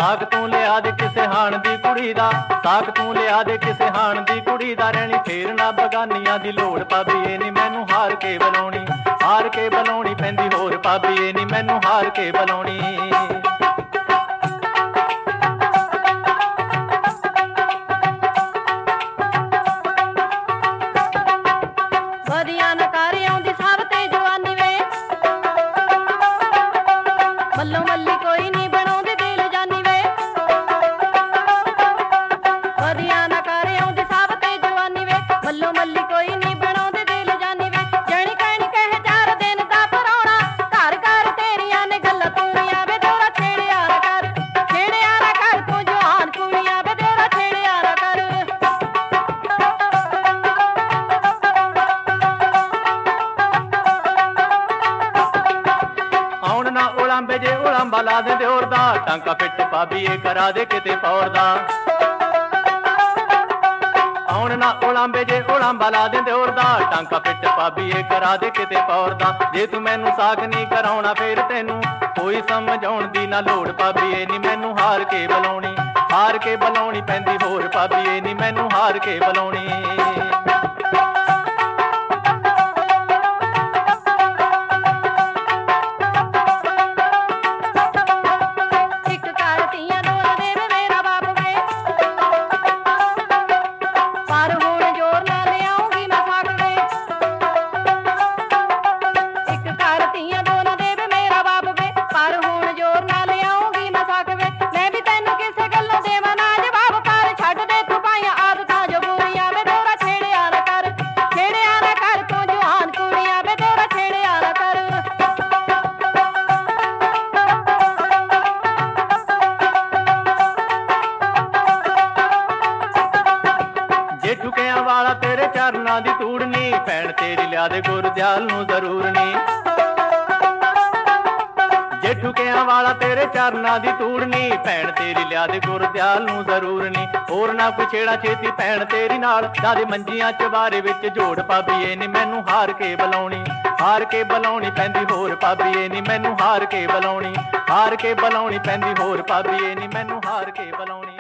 ਸਾਕ ਤੂੰ ਲਿਆ ਦੇ ਕਿਸੇ ਹਾਣ ਦੀ ਕੁੜੀ ਦਾ, ਸਾਕ ਤੂੰ ਲਿਆ ਦੇ ਕਿਸੇ ਹਾਣ ਦੀ ਕੁੜੀ ਦਾ। ਰਹਿਣੀ ਫੇਰ ਨਾ ਬਗਾਨੀਆਂ ਦੀ ਲੋੜ ਭਾਬੀਏ ਨੀ ਮੈਨੂੰ ਹਾਰ ਕੇ ਬੁਲਾਉਣੀ, ਹਾਰ ਕੇ ਬੁਲਾਉਣੀ ਪੈਂਦੀ ਹੋਰ ਭਾਬੀਏ ਨੀ ਮੈਨੂੰ ਹਾਰ ਕੇ ਬੁਲਾਉਣੀ। ਵਧੀਆ ਨਾ ਕਰ ਆਉਂਦੀ ਸਭ ਤੇ ਜਵਾਨੀ ਵੇ, ਮੱਲੋ ਮੱਲੀ ਕੋਈ ਨੀ ਬਣਾਉਂਦੇ ਦਿਲ ਜਾਨੀ ਵੇ। ਵਧੀਆ ਨਾ ਕਰ ਆਉਂਦੀ ਸਭ ਤੇ ਜਵਾਨੀ ਵੇ, ਮੱਲੋ ਮੱਲੀ ਕੋਈ ਨੀ ਬਣਾਉਂਦੇ ਦਿਲ ਜਾਨੀ ਵੇ। ਜਣੀ ਕਹਿਣੀ ਕਹੇ 4 ਦਿਨ ਦਾ ਪਰਾਉਣਾ, ਘਰ ਘਰ ਤੇਰੀਆਂ ਨੇ ਗੱਲਾਂ ਪੂਰੀਆਂ ਵੇ। ਤੇਰਾ ਛੇੜਿਆ ਨਾ ਕਰ, ਛੇੜਿਆ ਨਾ ਕਰ ਤੂੰ ਜਵਾਨ ਕੁੜੀਆਂ ਵੇ। ਤੇਰਾ ਛੇੜਿਆ ਨਾ ਕਰ। ਆਉਣ ਨਾ ਉਲਾਂਬੇ ਜੇ ਉਲਾਂਬਾ ਲਾ ਦੇ ਦਿਓਰ ਦਾ, ਟਾਂਕਾ ਫਿੱਟ ਭਾਬੀਏ ਕਰਾ ਦੇ ਕਿਤੇ ਪੌਰ ਦਾ। ਆਉਣ ਨਾ ਉਲਾਂਬੇ ਜੇ ਉਲਾਂਬਾ ਲਾ ਦੇ ਦਿਓਰ ਦਾ, ਟਾਂਕਾ ਫਿੱਟ ਭਾਬੀਏ ਕਰਾ ਦੇ ਕਿਤੇ ਪੌਰ ਦਾ। ਜੇ ਤੂੰ ਮੈਨੂੰ ਸਾਕ ਨਹੀਂ ਕਰਾਉਣਾ ਫੇਰ ਤੈਨੂੰ ਕੋਈ ਸਮਝਾਉਣ ਦੀ ਨਾ ਲੋੜ ਭਾਬੀਏ ਨੀ ਮੈਨੂੰ ਹਾਰ ਕੇ ਬੁਲਾਉਣੀ, ਹਾਰ ਕੇ ਬੁਲਾਉਣੀ ਪੈਂਦੀ ਹੋਰ ਭਾਬੀਏ ਨੀ ਮੈਨੂੰ ਹਾਰ ਕੇ ਬੁਲਾਉਣੀ। ਠੁਕਿਆਂ ਵਾਲਾ ਤੇਰੇ ਚਰਨਾਂ ਦੀ ਤੂੜਨੀ, ਭੈਣ ਤੇਰੀ ਲਿਆ ਦੇ ਗੁਰਦਿਆਲ ਨੂੰ ਜ਼ਰੂਰ ਨੀ। ਜੇ ਠੁਕਿਆਂ ਵਾਲਾ ਤੇਰੇ ਚਰਨਾਂ ਦੀ ਤੂੜਨੀ, ਭੈਣ ਤੇਰੀ ਲਿਆ ਦੇ ਗੁਰਦਿਆਲ ਨੂੰ ਜ਼ਰੂਰ ਨੀ। ਹੋਰ ਨਾ ਕੋਈ ਛੇੜਾ ਛੇਤੀ ਭੈਣ ਤੇਰੀ ਨਾਲ, ਜਾਦੇ ਮੰਜੀਆਂ ਚਵਾਰੇ ਵਿੱਚ ਜੋੜ ਭਾਬੀਏ ਨੀ ਮੈਨੂੰ ਹਾਰ ਕੇ ਬੁਲਾਉਣੀ, ਹਾਰ ਕੇ ਬੁਲਾਉਣੀ ਪੈਂਦੀ ਹੋਰ ਭਾਬੀਏ ਨੀ ਮੈਨੂੰ ਹਾਰ ਕੇ ਬੁਲਾਉਣੀ, ਹਾਰ ਕੇ ਬੁਲਾਉਣੀ ਪੈਂਦੀ ਹੋਰ ਭਾਬੀਏ ਨੀ ਮੈਨੂੰ ਹਾਰ ਕੇ ਬੁਲਾਉਣੀ।